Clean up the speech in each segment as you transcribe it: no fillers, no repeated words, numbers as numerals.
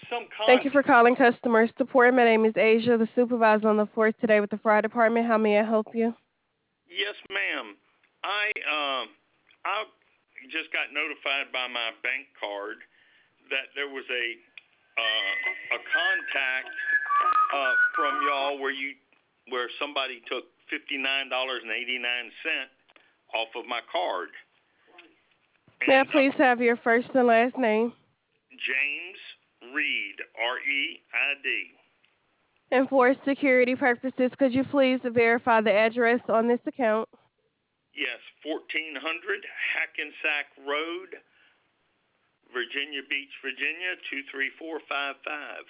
some Thank you con. for calling customer support. My name is Asia, the supervisor on the force today with the fire department. How may I help you? Yes, ma'am. I just got notified by my bank card that there was a contact from y'all where somebody took $59.89 off of my card. May I And please have your first and last name? James Reed, R-E-I-D. And for security purposes, could you please verify the address on this account? Yes, 1400 Hackensack Road, Virginia Beach, Virginia, 23455.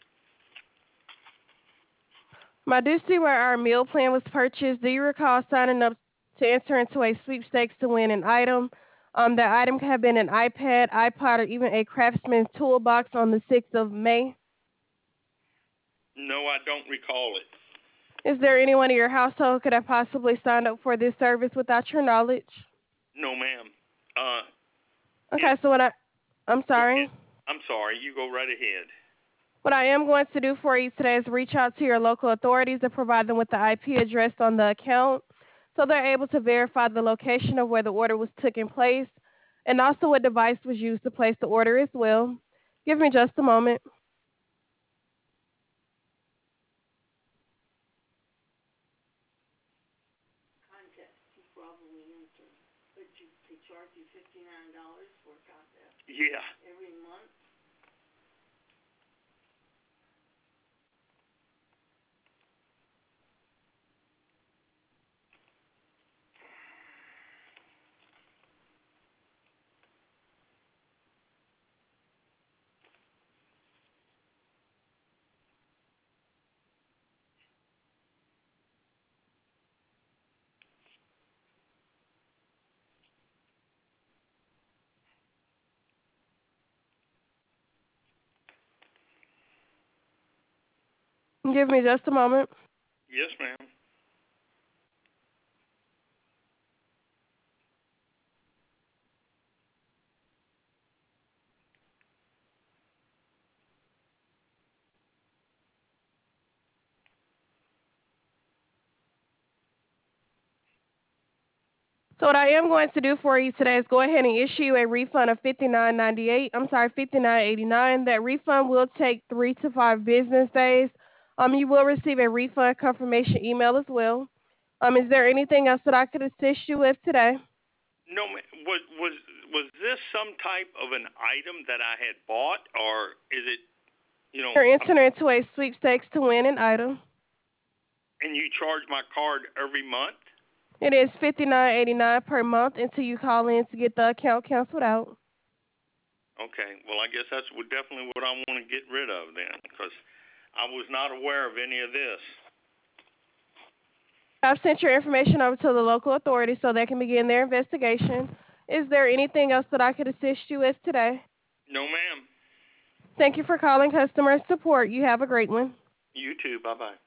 I do see where our meal plan was purchased. Do you recall signing up to enter into a sweepstakes to win an item? That item could have been an iPad, iPod, or even a Craftsman toolbox on the 6th of May. No, I don't recall it. Is there anyone in your household who could have possibly signed up for this service without your knowledge? No, ma'am. It, Okay, so I'm Go ahead. sorry. I'm sorry. You go right ahead. What I am going to do for you today is reach out to your local authorities and provide them with the IP address on the account so they're able to verify the location of where the order was taking place and also what device was used to place the order as well. Give me just a moment. Yeah. Give me just a moment. Yes, ma'am. So what I am going to do for you today is go ahead and issue a refund of $59.98. I'm sorry, $59.89. That refund will take 3 to 5 business days. You will receive a refund confirmation email as well. Is there anything else that I could assist you with today? No, was this some type of an item that I had bought, or is it, you know, You're entering into a sweepstakes to win an item. and you charge my card every month? It is $59.89 per month until you call in to get the account canceled out. Okay. Well, I guess that's definitely what I want to get rid of then, because I was not aware of any of this. I've sent your information over to the local authorities so they can begin their investigation. Is there anything else that I could assist you with today? No, ma'am. Thank you for calling customer support. You have a great one. You too. Bye-bye.